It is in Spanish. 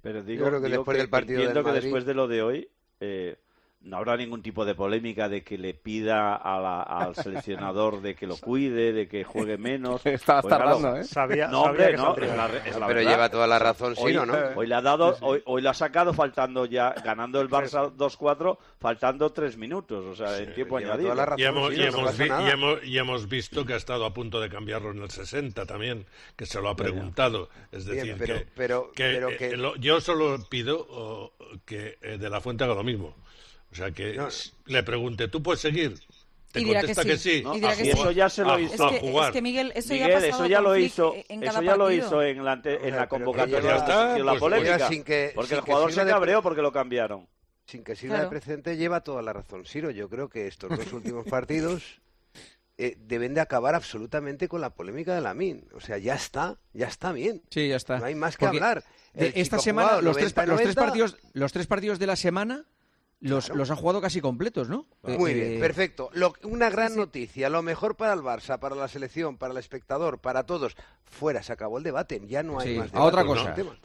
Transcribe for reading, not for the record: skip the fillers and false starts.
Pero Yo creo que después del partido entiendo del que Madrid... después de lo de hoy no habrá ningún tipo de polémica de que le pida al seleccionador de que lo cuide, de que juegue menos. Estabas Pues claro, tardando, ¿eh? Sabía hombre, que no, saldría. es la Pero verdad. lleva toda la razón, Hoy, Siro, ¿no? hoy le ha dado, hoy lo ha sacado faltando ya, ganando el Barça 2-4, faltando 3 minutos, o sea, en tiempo lleva añadido. toda la razón. Y hemos visto que ha estado a punto de cambiarlo en el 60 también, que se lo ha preguntado. Es decir, yo solo pido que De La Fuente haga lo mismo. O sea, que le pregunte, ¿tú puedes seguir? Te contesta que sí. No, eso ya se lo hizo. Es que Miguel, eso Miguel, ya ha pasado eso ya lo hizo. en cada Eso ya lo partido. hizo en la convocatoria. ya está, la pues, polémica. Porque el jugador se cabreó porque lo cambiaron. Sin que sirva de precedente, lleva toda la razón, Siro. Yo creo que estos dos últimos partidos deben de acabar absolutamente con la polémica de Lamine. O sea, ya está bien. Sí, ya está. No hay más que hablar. Esta semana, los tres partidos de la semana los ha jugado casi completos, ¿no? Muy bien, perfecto. Una gran noticia, lo mejor para el Barça, para la selección, para el espectador, para todos. Fuera, se acabó el debate, ya no hay más debate. A otra cosa.